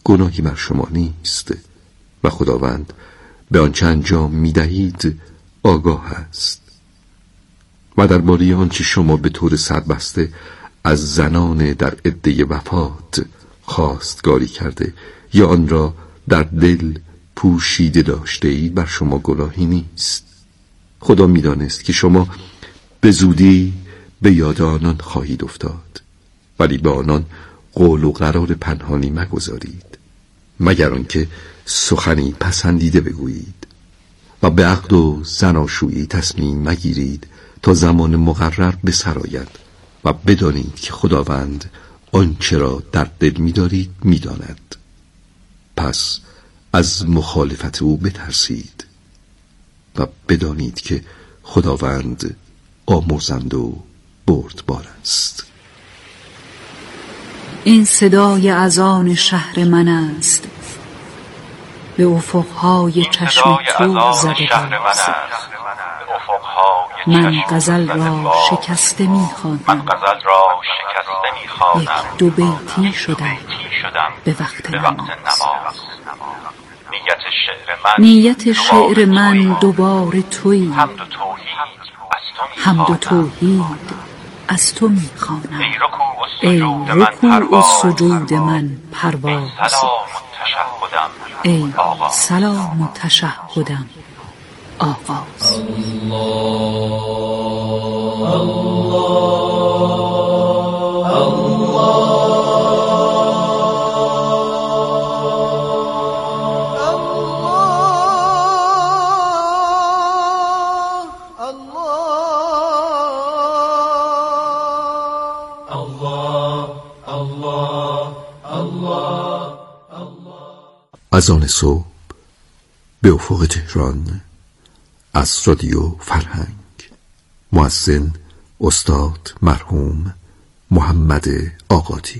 گناهی بر شما نیست و خداوند به آنچه انجام می‌دهید آگاه است. و درباره آنچه شما به طور سربسته از زنان در عده وفات خواستگاری کرده یا آن را در دل پوشیده داشته اید بر شما گناهی نیست. خدا می‌دانست که شما به زودی به یاد آنان خواهید افتاد، ولی به آنان قول و قرار پنهانی مگذارید مگر آنکه سخنی پسندیده بگویید، و به عقد و زناشویی تصمیم مگیرید تا زمان مقرر به سر آید و بدانید که خداوند آنچه را در دل می‌دارید می‌داند. پس از مخالفت او بترسید و بدانید که خداوند آمرزنده و بردبار است. این صدای اذان شهر من است، به افقهای چشم تو زده باز. من غزل را شکسته می‌خوانم، یک دو بیتی شدم به وقت نماز. نیت شعر من دوباره تویی، حمد و توحید از تو می‌خوانم. ای رکوع و سجود من پرواز، ای سلام و تشهدم آغاز. اذان صبح به افق تهران از رادیو فرهنگ. مؤذن استاد مرحوم محمد آقاتی.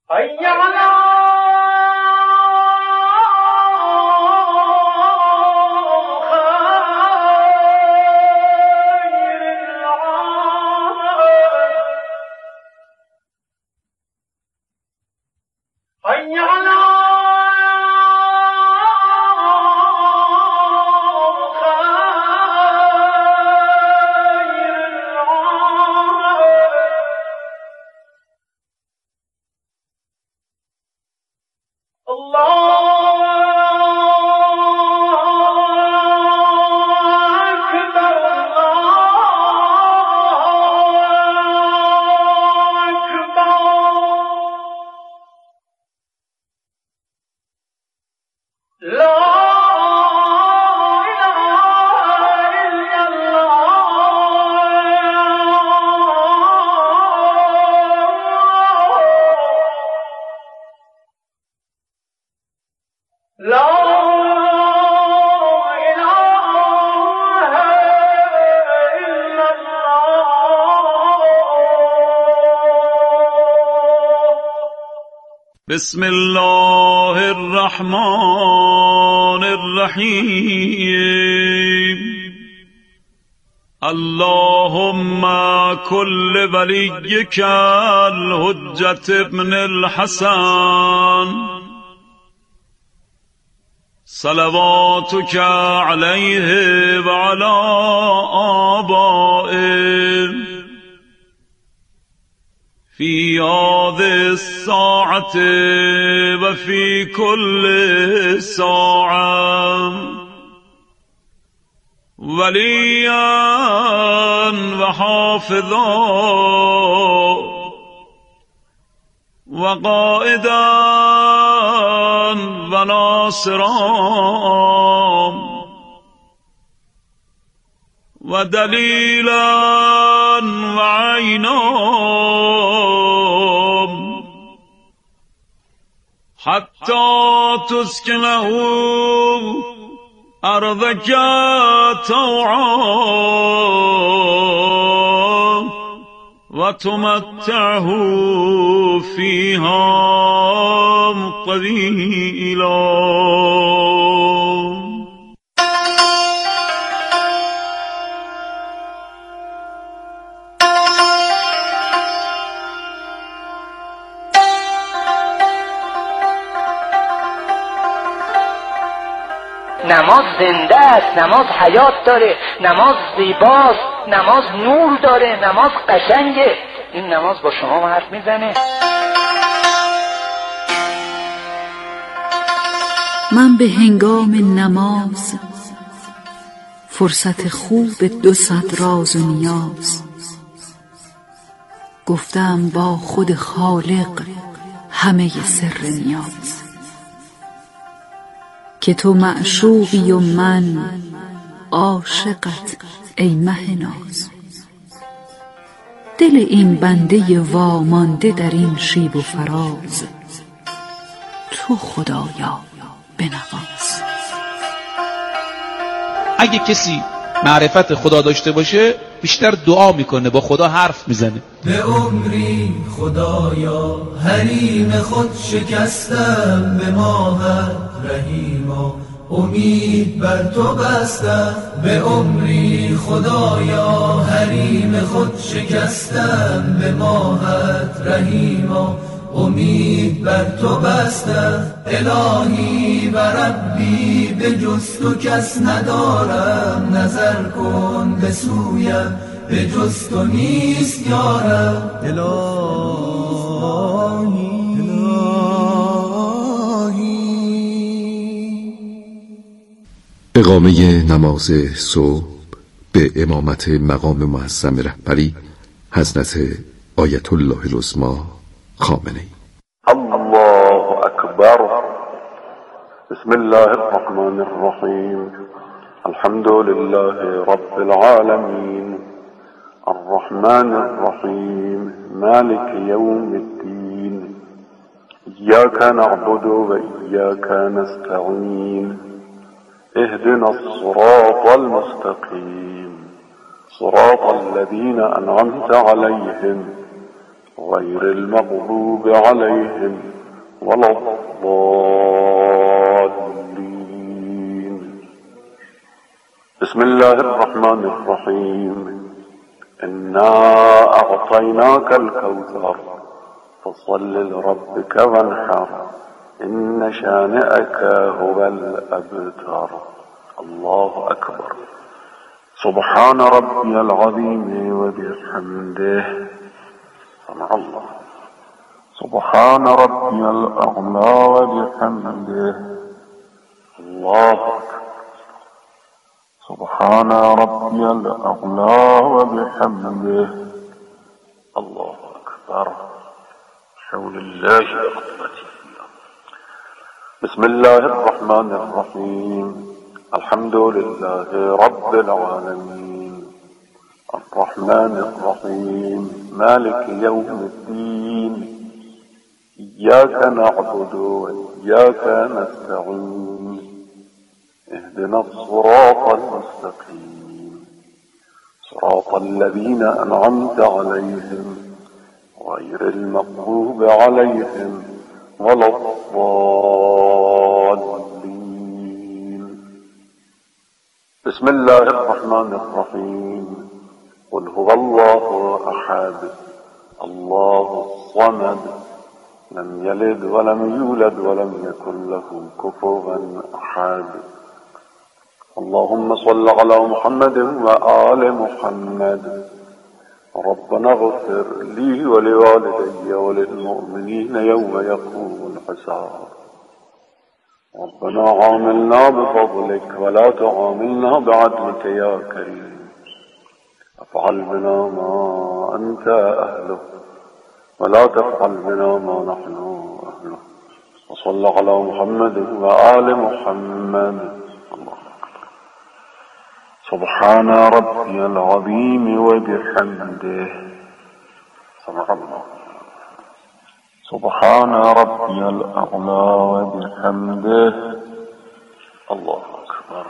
بسم الله الرحمن الرحیم. اللهم كل وليك الحجة ابن الحسن صلواتك عليه وعلى آبائه في هذه الساعة وفي كل ساعة وليا وحافظا وقائدا وناصرا ودليلا وعينا حتى تسكنه أرضك طوعا وتمتعه فيها طويلا. نماز زنده است، نماز حیات داره، نماز زیباست، نماز نور داره، نماز قشنگه. این نماز با شما حرف میزنه. من به هنگام نماز فرصت خوب 200 راز و نیاز گفتم با خود خالق همه سر نیاز، که تو معشوقی و من عاشقت ای مه ناز. دل این بنده وامانده در این شیب و فراز، تو خدایا بنواز. اگه کسی معرفت خدا داشته باشه بیشتر دعا میکنه، با خدا حرف میزنه. به عمری خدایا حریم خود شکستم، به ماهت رحیما امید بر تو بستم. به عمری خدایا حریم خود شکستم، به ماهت رحیما امید بر تو بستم. الهی و ربی به جز تو کس ندارم، نظر کن به سویم به جز تو نیست یارم. اقامه نماز صبح به امامت مقام معظم رهبری حضرت آیت الله العظمی خامنه‌ای. الله اکبر. بسم الله الرحمن الرحیم. الحمد لله رب العالمین الرحمن الرحیم مالک یوم الدین ایاک نعبد و ایاک نستعین اهدنا الصراط المستقیم صراط الذين أنعمت عليهم غير المغضوب عليهم ولا الضالين. بسم الله الرحمن الرحيم. إنا أعطيناك الكوثر فصل لربك وانحر إن شانئك هو الأبتر. الله أكبر. سبحان ربي العظيم وبحمده. سمع الله. سبحان ربي الأعلى وبحمده. الله أكبر. سبحان ربي الأعلى وبحمده. الله أكبر. حول الله وقوته. بسم الله الرحمن الرحيم. الحمد لله رب العالمين الرحمن الرحيم مالك يوم الدين إياك نعبد وإياك نستعين اهدنا الصراط المستقيم صراط الذين أنعمت عليهم غير المغضوب عليهم ولا الضالين. بسم الله الرحمن الرحيم. قل هو الله أحد الله الصمد لم يلد ولم يولد ولم يكن له كفوا أحد. اللهم صل على محمد وآل محمد. ربنا اغفر لي ولوالدي وللمؤمنين يوم يقوم الحساب. ربنا عاملنا بفضلك ولا تعاملنا بعدلك يا كريم. افعل بنا ما أنت أهله ولا تفعل بنا ما نحن أهله. وصل على محمد وآل محمد. الله أكبر. سبحان ربي العظيم وبحمده. سمع الله. سبحان ربي الأعلى وبحمده. الله أكبر.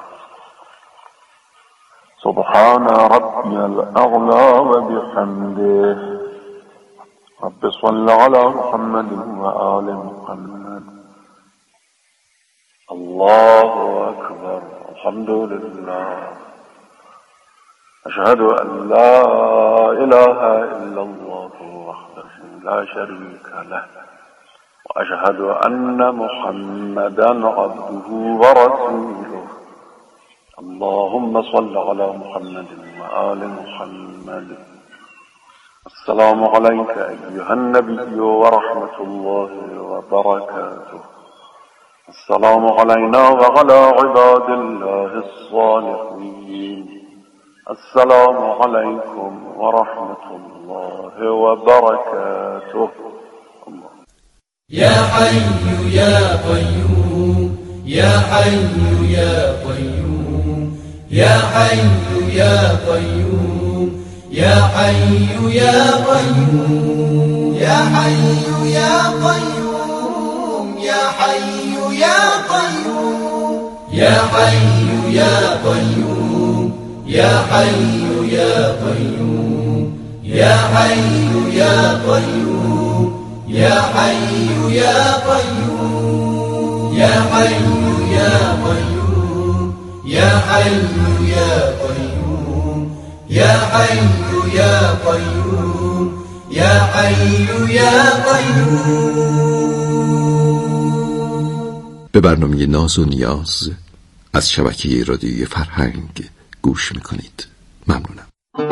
سبحان ربي الأعلى وبحمده. رب صل على محمد وآل محمد. الله أكبر. الحمد لله. أشهد أن لا إله إلا الله وحده لا شريك له وأشهد أن محمدا عبده ورسوله. اللهم صل على محمد وآل محمد. السلام عليك أيها النبي ورحمة الله وبركاته. السلام علينا وعلى عباد الله الصالحين. السلام عليكم ورحمة الله وبركاته. الله. يا حي يا قيوم يا حي يا قيوم يا حي يا قيوم يا حي يا قيوم يا حي يا قيوم يا حي يا قيوم يا حي يا قيوم يا حي يا قيوم يا حي يا قيوم يا حي يا قيوم يا حي يا قيوم يا حي يا قيوم يا حي يا قيوم يا حي يا قيوم. به برنامه ناز و نیاز از شبکه رادیوی فرهنگ گوش میکنید. ممنونم.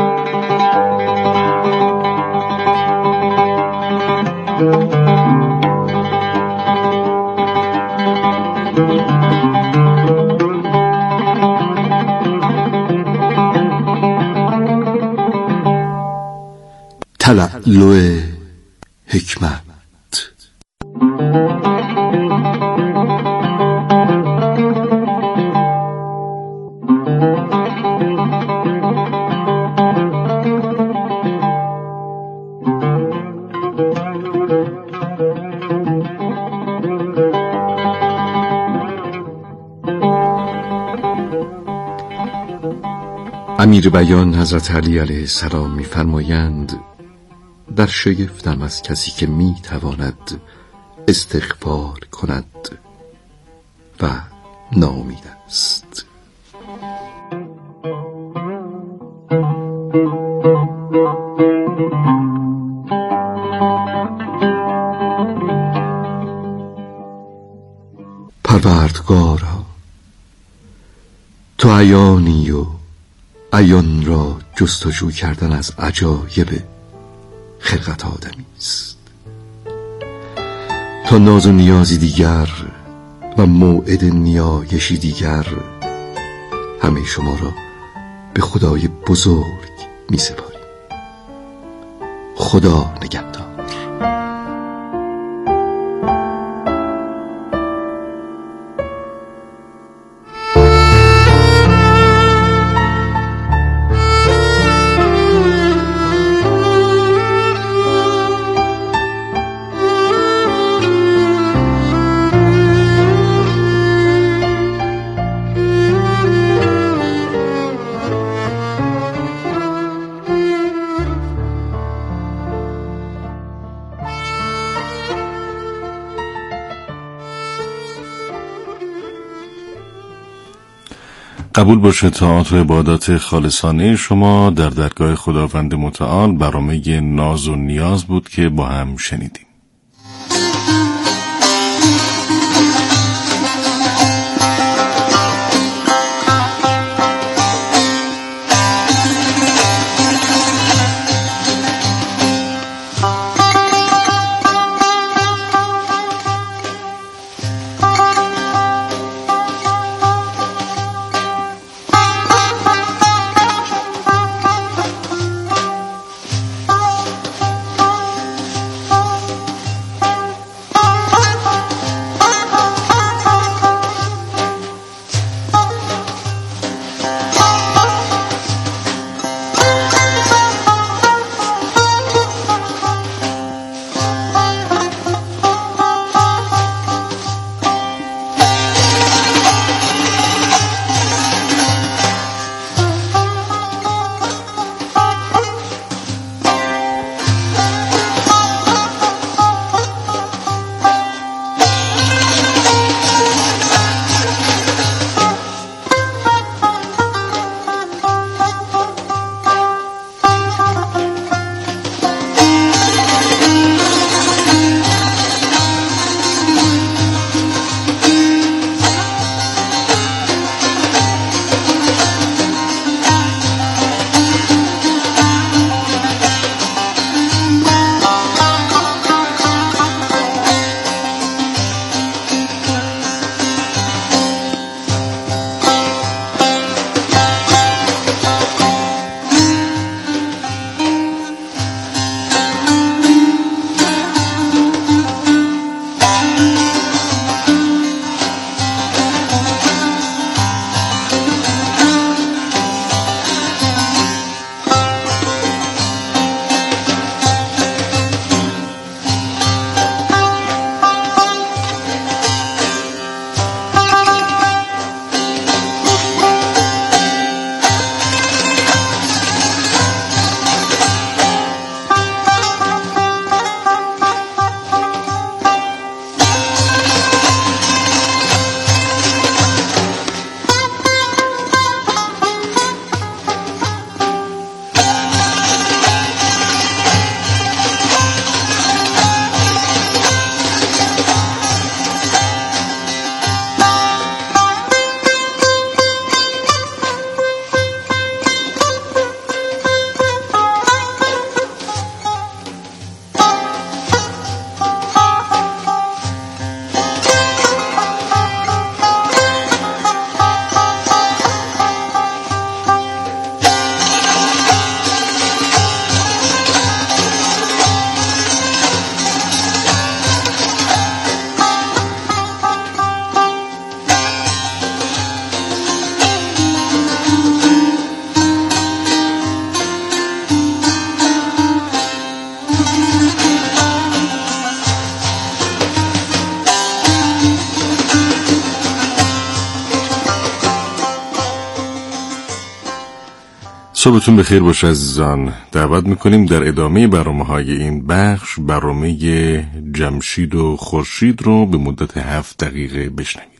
تلألؤ حکمت. امیر بیان حضرت علی علیه السلام می‌فرمایند در شگفتم از کسی که می تواند استغفار کند و ناامید است. پروردگارا، تو عیانی و عیان را جستجو کردن از عجایب خلقت آدمی است. تا ناز و نیازی دیگر و موعد نیایشی دیگر همه شما را به خدای بزرگ می سپاریم. خدا نگهدار. قبول باشه تئاتر عبادات خالصانه شما در درگاه خداوند متعال برنامه ناز و نیاز بود که با هم شنیدیم. صبحتون بخیر باشه عزیزان. دعوت میکنیم در ادامه برنامه‌های این بخش برنامه جمشید و خورشید رو به مدت 7 دقیقه بشنوید.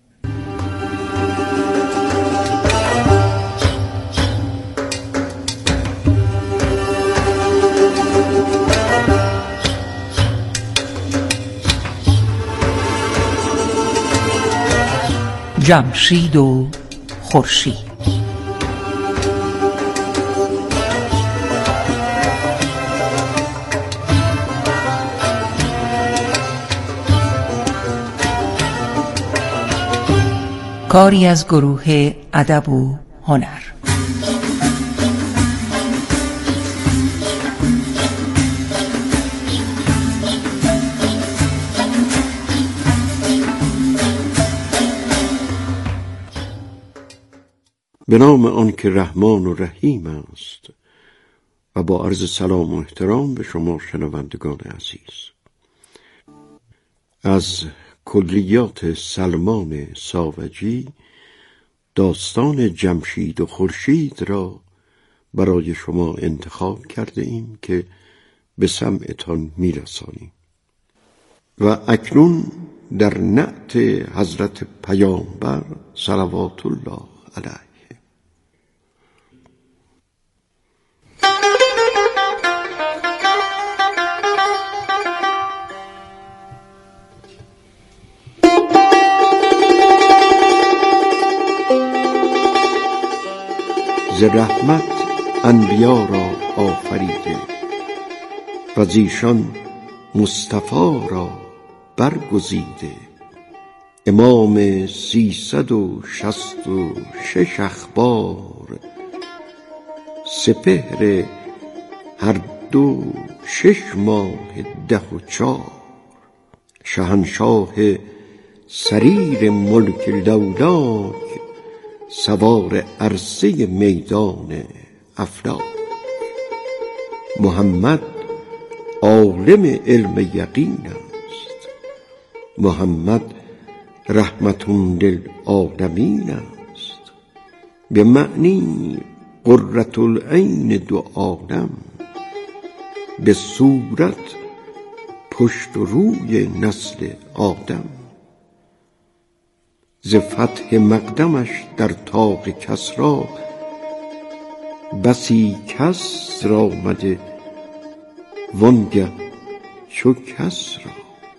جمشید و خورشید. کاری از گروه ادب و هنر. به نام آن که رحمان و رحیم است و با عرض سلام و احترام به شما شنوندگان عزیز، از کلیات سلمان ساوجی داستان جمشید و خورشید را برای شما انتخاب کرده ایم که به سمعتان میرسانیم و اکنون در نعت حضرت پیامبر صلوات الله علیه. ز رحمت انبیا را آفریده و زیشان مصطفی را برگزیده. امام 366 اخبار، سپهر هر 6 ماه 10 و 4، شهنشاه سریر ملک لولاک، سوار عرصه میدان افلاک. محمد عالم علم یقین است، محمد رحمت للعالمین است. به معنی قرة العین 2 عالم، به صورت پشت و روی نسل آدم. ز فتح مقدمش در طاق کسری، بسی کسر آمده وانگه چو کسری.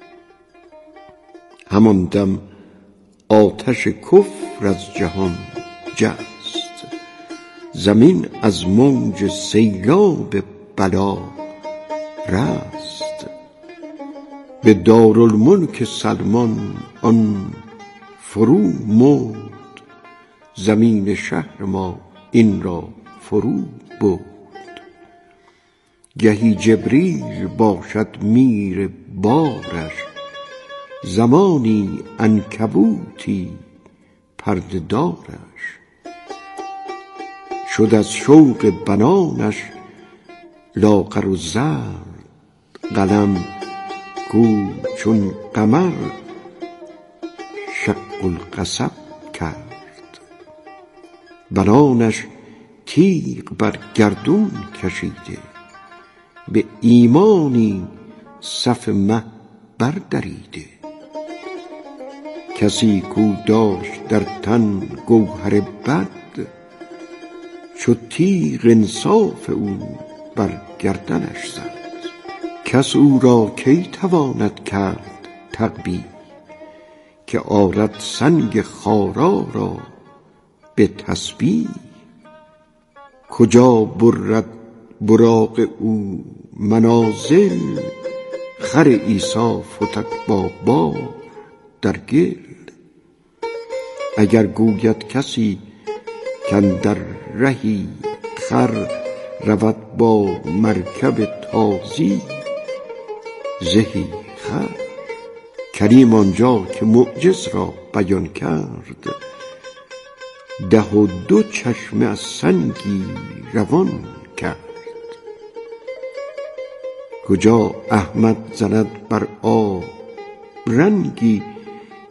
همان دم آتش کفر از جهان جست، زمین از موج سیلاب بلا رست. به دارالملک سلمان آن فرو مرد، زمین شهر ما این را فرو برد. گهی جبریل باشد میر بارش، زمانی عنکبوتی پرده دارش. شد از شوق بنانش لاغر و زرد، قلم گو چون قمر شق القصب کرد. بنانش تیغ بر گردون کشیده، به ایمانی صف مه بردریده. کسی کو داشت در تن گوهر بد، چو تیغ انصاف او بر گردنش زد. کس او را کی تواند کرد تقبیح، که آرد سنگ خارا را به تسبیح. کجا برد براق او منازل، خر عیسی فتد با بار در گل. اگر گوید کسی کاندر رهی خر، رود با مرکب تازی زهی خر. کریم آنجا که معجز را بیان کرد، 12 چشمه از سنگی روان کرد. کجا احمد زند بر آب رنگی،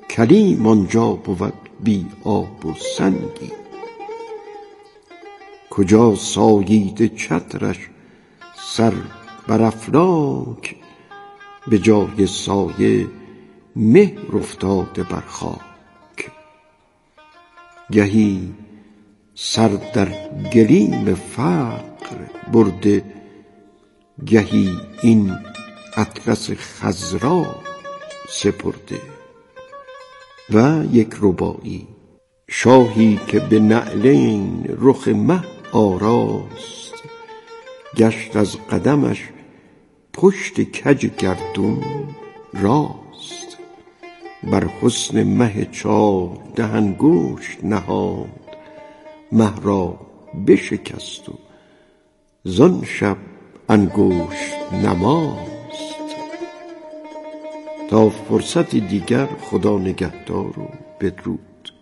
کلیم آنجا بود بی آب و سنگی. کجا ساییده چترش سر بر افلاک، به جای سایه مهر افتاده بر خاک. گهی سر در گلیم فقر برده، گهی این اطلس خضرا سپرده. و یک رباعی: شاهی که به نعلین رخ مه آراست، گشت از قدمش پشت کج گردون راست. بر حسن مه 14 انگشت نهاد، مه را بشکست و زان شب انگشت نماست. تا فرصت دیگر خدا نگهدار و بدرود.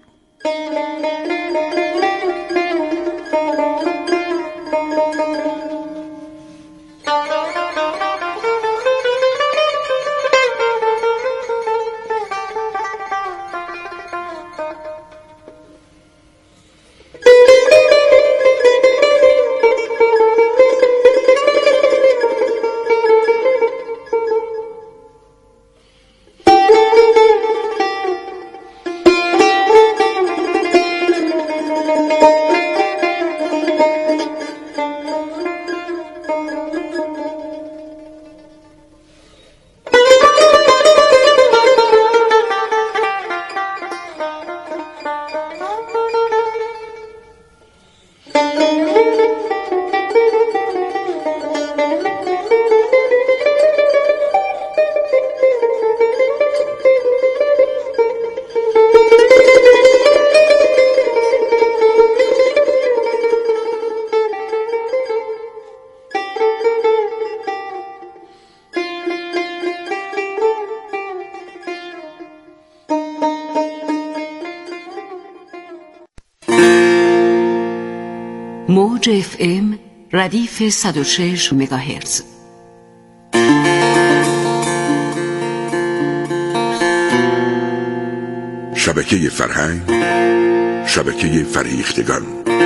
موج FM ردیف 106 مگاهرتز. شبکه فرهنگ، شبکه فریختگان.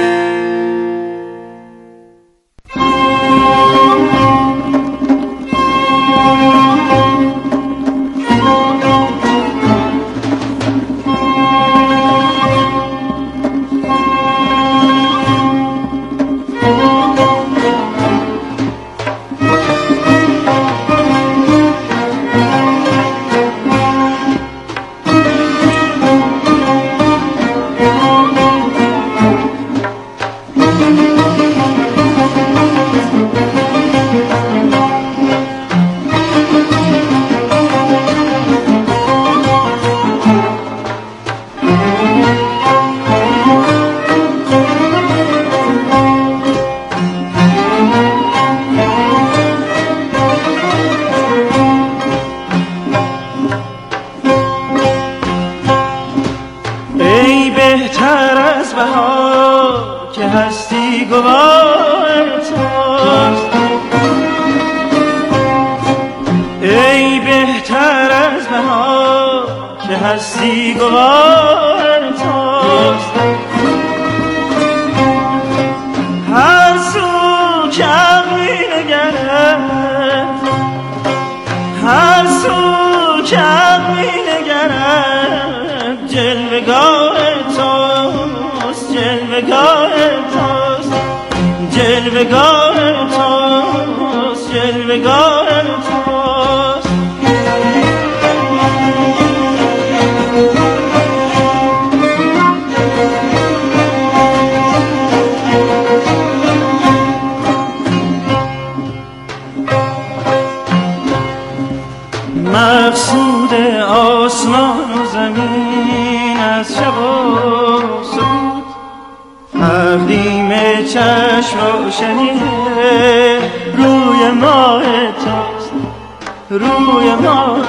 هستی گوار توست. هر سو که عقلی نگرد، هر سو که عقلی نگرد، جلوگاه توست، جلوگاه توست، جلوگاه توست، جلوگاه توست. مقصود آسمان و زمین از شب و سکوت، تقدیم چشم روشنی روی ماه توست، روی ماه